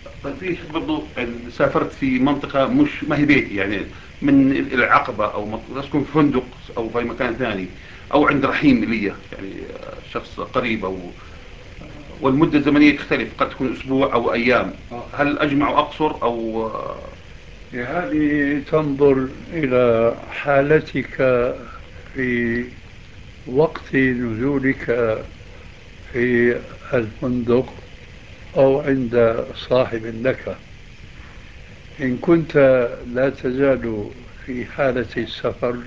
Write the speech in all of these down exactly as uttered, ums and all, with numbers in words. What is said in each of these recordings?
طيب في برضه يعني سافرت في منطقة مش ما هي بيتي، يعني من العقبة أو منطقة تكون في فندق أو في مكان ثاني أو عند رحيم لي، يعني شخص قريب، أو والمدة الزمنية تختلف، قد تكون أسبوع أو أيام. هل أجمع وأقصر أو؟ هذه تنظر إلى حالتك في وقت نزولك في الفندق أو عند صاحب لك. إن كنت لا تزال في حالة السفر،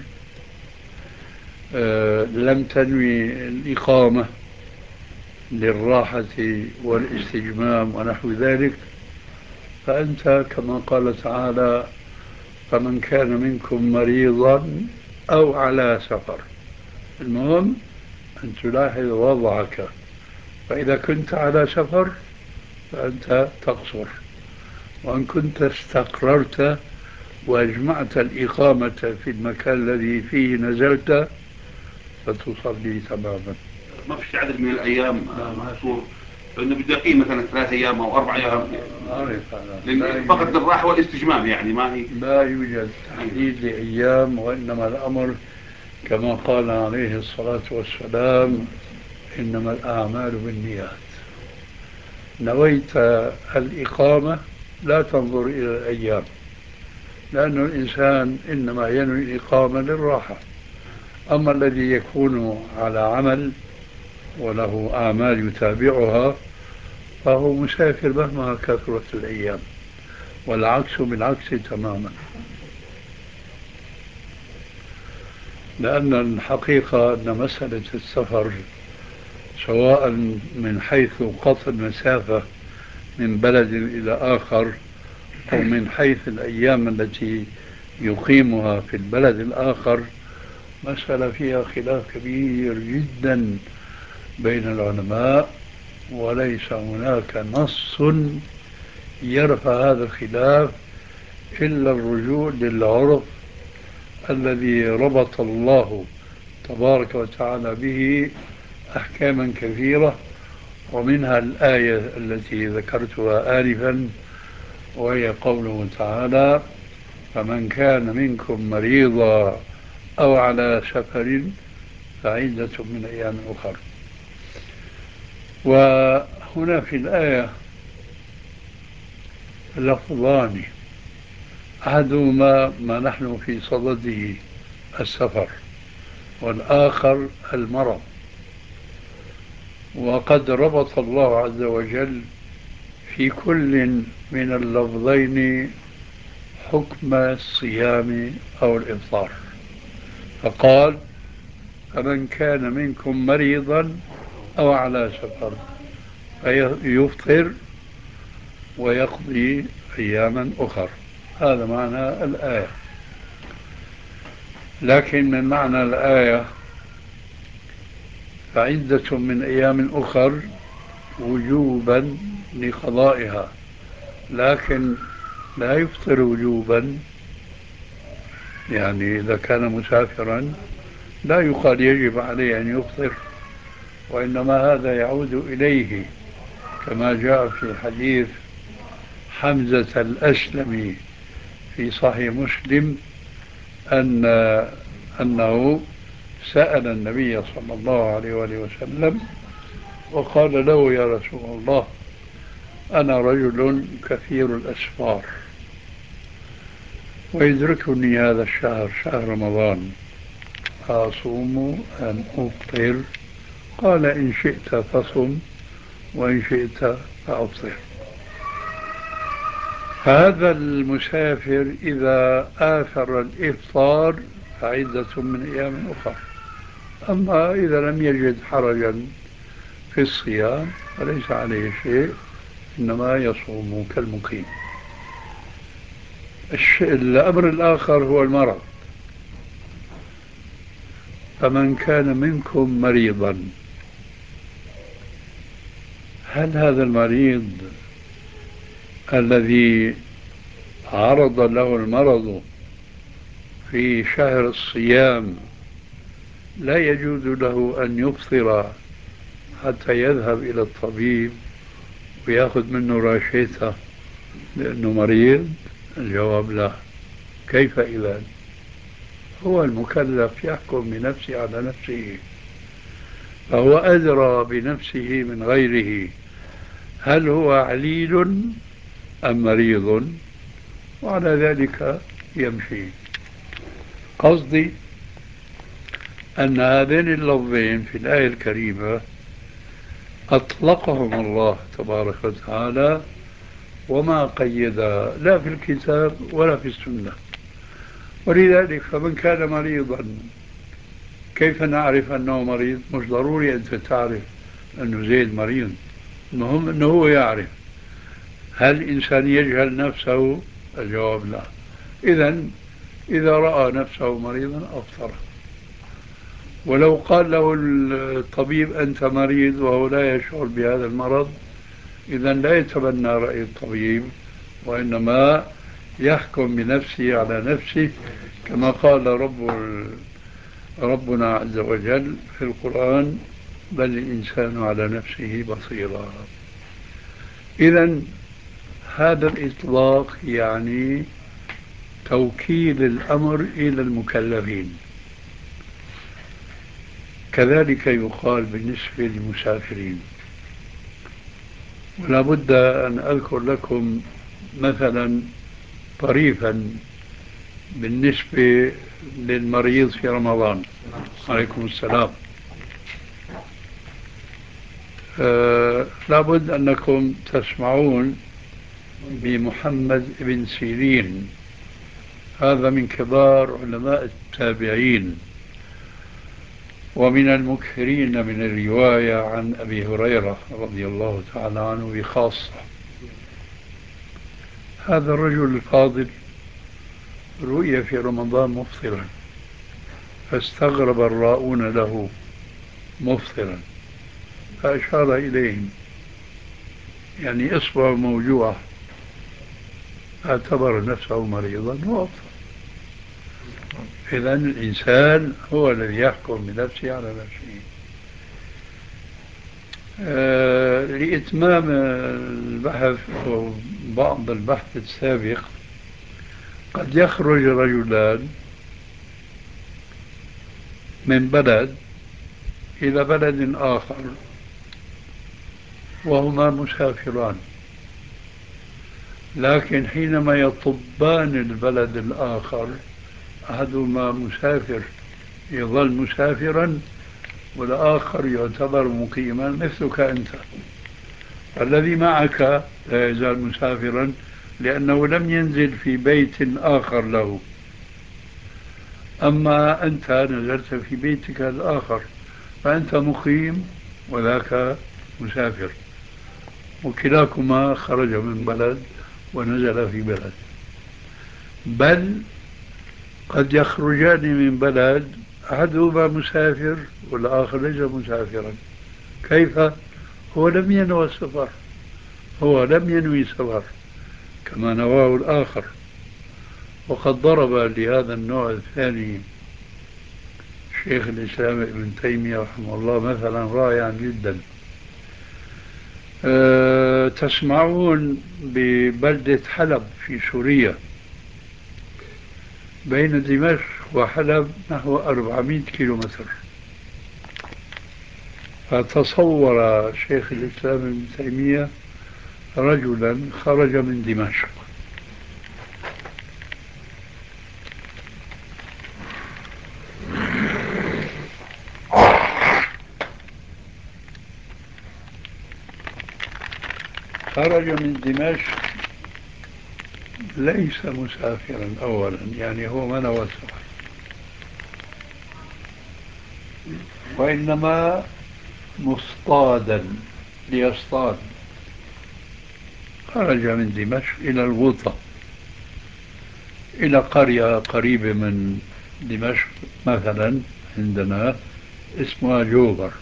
آه، لم تنوي الإقامة للراحة والاستجمام ونحو ذلك، فأنت كما قال تعالى: فمن كان منكم مريضا أو على سفر. المهم أن تلاحظ وضعك، فإذا كنت على سفر فأنت تقصر، وإن كنت استقررت وأجمعت الإقامة في المكان الذي فيه نزلت فتصلي تماما. ما فيش عدد من الأيام لا، ما في. محصور؟ لأنه بدي أقيم مثلا ثلاث أيام أو أربع لا، أيام، أعرف أنا، لا لأن فقط يوجد. للراحة والاستجمام، يعني ما هي. لا يوجد تحديد لأيام، وإنما الأمر كما قال عليه الصلاة والسلام: إنما الأعمال بالنيات. نويت الإقامة لا تنظر إلى الأيام، لأن الإنسان إنما ينوي الإقامة للراحة. أما الذي يكون على عمل وله أعمال يتابعها فهو مسافر مهما كثرت الأيام، والعكس بالعكس تماما. لأن الحقيقة أن مسألة السفر، سواء من حيث قطع المسافة من بلد إلى آخر، أو من حيث الأيام التي يقيمها في البلد الآخر، مسألة فيها خلاف كبير جدا بين العلماء، وليس هناك نص يرفع هذا الخلاف إلا الرجوع للعرف الذي ربط الله تبارك وتعالى به أحكاما كثيرة، ومنها الآية التي ذكرتها آنفا، وهي قوله تعالى: فمن كان منكم مريضا أو على سفر فعدة من أيام أخر. وهنا في الآية لفظان: أحدهما ما نحن في صدده، السفر، والآخر المرض. وقد ربط الله عز وجل في كل من اللفظين حكم الصيام أو الإفطار، فقال: فمن كان منكم مريضا أو على سفر فيفطر ويقضي أياما أخر. هذا معنى الآية. لكن من معنى الآية فعدة من أيام أخر وجوبا لقضائها، لكن لا يفطر وجوبا. يعني إذا كان مسافرا لا يقال يجب عليه أن يفطر، وإنما هذا يعود إليه، كما جاء في حديث حمزة الأسلمي في صحيح مسلم أن أنه سأل النبي صلى الله عليه وآله وسلم وقال له: يا رسول الله، أنا رجل كثير الأسفار ويدركني هذا الشهر، شهر رمضان، أصوم أم أفطر؟ قال: إن شئت فصم وإن شئت فأفطر. فهذا المسافر إذا آثر الإفطار فعدة من أيام أخرى. أما إذا لم يجد حرجا في الصيام فليس عليه شيء، إنما يصوم كالمقيم. الأمر الآخر هو المرض. فمن كان منكم مريضا، هل هذا المريض الذي عرض له المرض في شهر الصيام لا يجوز له أن يفطر حتى يذهب إلى الطبيب ويأخذ منه راشته لأنه مريض؟ الجواب لا. كيف إذا؟ هو المكلف يحكم بنفسه على نفسه، فهو أدرى بنفسه من غيره، هل هو عليل أم مريض، وعلى ذلك يمشي. قصدي أن هذين اللفظين في الآية الكريمة أطلقهم الله تبارك وتعالى وما قيدا لا في الكتاب ولا في السنة. ولذلك فمن كان مريضا كيف نعرف أنه مريض؟ مش ضروري أنت تعرف أنه زيد مريض، المهم أنه هو يعرف. هل الإنسان يجهل نفسه؟ الجواب لا. إذن إذا رأى نفسه مريضا أفطر. ولو قال له الطبيب أنت مريض وهو لا يشعر بهذا المرض، إذن لا يتبنى رأي الطبيب، وإنما يحكم بنفسه على نفسه، كما قال رب ربنا عز وجل في القرآن: بل الإنسان على نفسه بصيرا. إذن هذا الإطلاق يعني توكيل الأمر إلى المكلفين. كذلك يقال بالنسبة للمسافرين. ولا بد أن أذكر لكم مثلا طريفا بالنسبة للمريض في رمضان. عليكم السلام. أه لابد أنكم تسمعون بمحمد بن سيرين، هذا من كبار علماء التابعين ومن المكثرين من الرواية عن أبي هريرة رضي الله تعالى عنه بخاصة. هذا الرجل الفاضل رؤي في رمضان مفطرا، فاستغرب الراؤون له مفطرا، فأشار إليهم يعني إصبع موجوعة، اعتبر نفسه مريضا وأفطر. إذن الإنسان هو الذي يحكم بنفسه على نفسه. آه لإتمام البحث أو بعض البحث السابق، قد يخرج رجلان من بلد إلى بلد آخر وهما مسافران، لكن حينما يطبان البلد الآخر أحدهما مسافر يظل مسافرا والآخر يعتبر مقيما مثلك أنت. الذي معك لا يزال مسافرا لأنه لم ينزل في بيت آخر له، أما أنت نزلت في بيتك الآخر فأنت مقيم وذاك مسافر، وكلاكما خرج من بلد ونزل في بلد. بل قد يخرجان من بلد أحدهما مسافر والآخر ليس مسافرا. كيف؟ هو لم ينوي السفر، هو لم ينوي سفر كما نواه الآخر. وقد ضرب لهذا النوع الثاني شيخ الإسلام ابن تيمية رحمه الله مثلا رائعا جدا. أه تسمعون ببلدة حلب في سوريا، بين دمشق وحلب نحو أربعمائة كيلومتر. فتصور شيخ الإسلام ابن تيمية رجلا خرج من دمشق خرج من دمشق ليس مسافرا أولا، يعني هو ما نوى السفر، وإنما مصطادا ليصطاد. خرج من دمشق إلى الغوطة، إلى قرية قريبة من دمشق مثلا عندنا اسمها جوبر.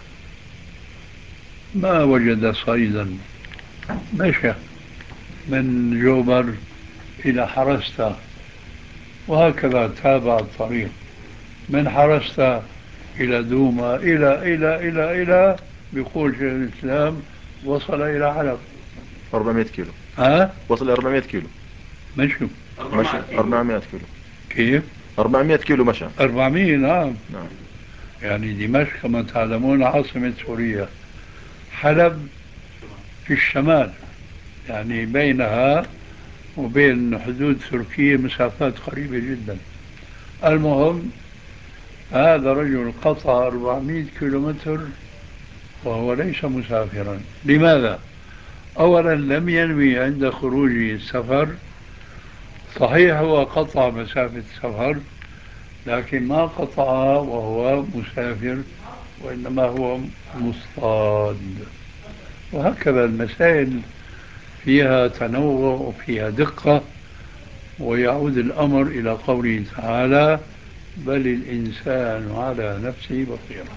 ما وجد صيدا، مشى من جوبر إلى حرستا، وهكذا تابع الطريق من حرستا إلى دوما إلى إلى إلى إلى بيقول شيخ الإسلام وصل إلى حلب أربعمائة كيلو. ها؟ وصل أربعمائة كيلو. مشوا. مشى أربعمائة كيلو. كيف؟ أربعمائة كيلو مشى. أربعمائة، نعم. نعم. يعني دمشق كما تعلمون عاصمة سوريا، حلب في الشمال، يعني بينها وبين حدود تركيا مسافات قريبة جدا. المهم، هذا رجل قطع أربعمائة كيلومتر وهو ليس مسافرا. لماذا؟ أولا لم ينوي عند خروجه السفر. صحيح هو قطع مسافة سفر، لكن ما قطعها وهو مسافر، وإنما هو مصطاد. وهكذا المسائل فيها تنوع وفيها دقة. ويعود الأمر إلى قوله تعالى: بل الإنسان على نفسه بصيرة.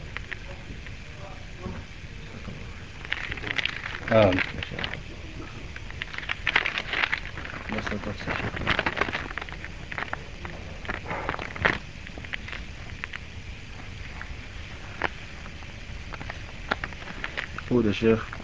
آه. قول يا شيخ.